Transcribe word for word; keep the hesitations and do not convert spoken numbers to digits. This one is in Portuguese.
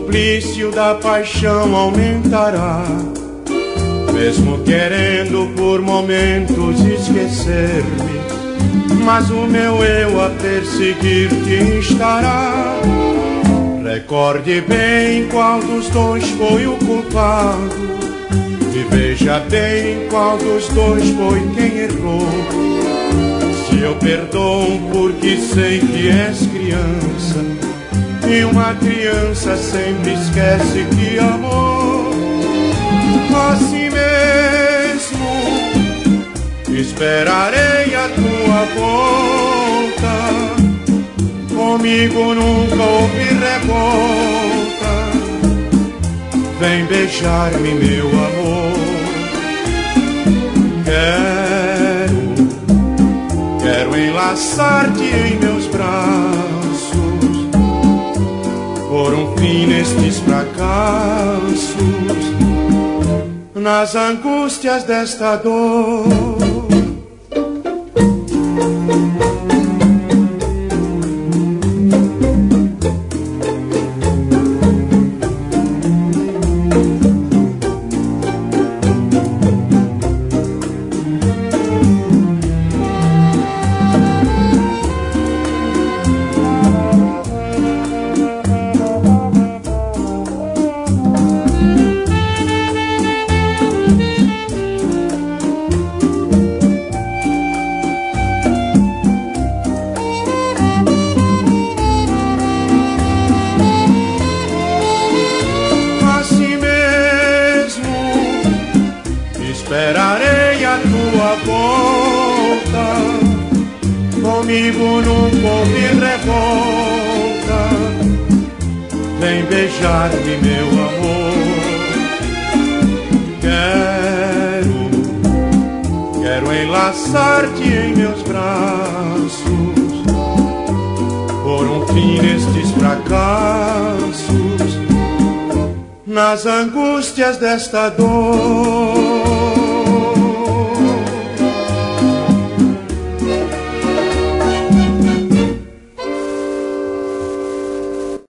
suplício da paixão aumentará, mesmo querendo por momentos esquecer-me, mas o meu eu a perseguir-te estará. Recorde bem qual dos dois foi o culpado, e veja bem qual dos dois foi quem errou. Se eu perdoo porque sei que és criança, e uma criança sempre esquece que amou. Assim mesmo esperarei a tua volta, comigo nunca houve revolta. Vem beijar-me, meu amor. Quero, quero enlaçar-te em meus braços, por um fim nestes fracassos, nas angústias desta dor. Esperarei a tua volta, comigo nunca houve revolta. Vem beijar-me, meu amor. Quero, quero enlaçar-te em meus braços, por um fim nestes fracassos, nas angústias desta dor.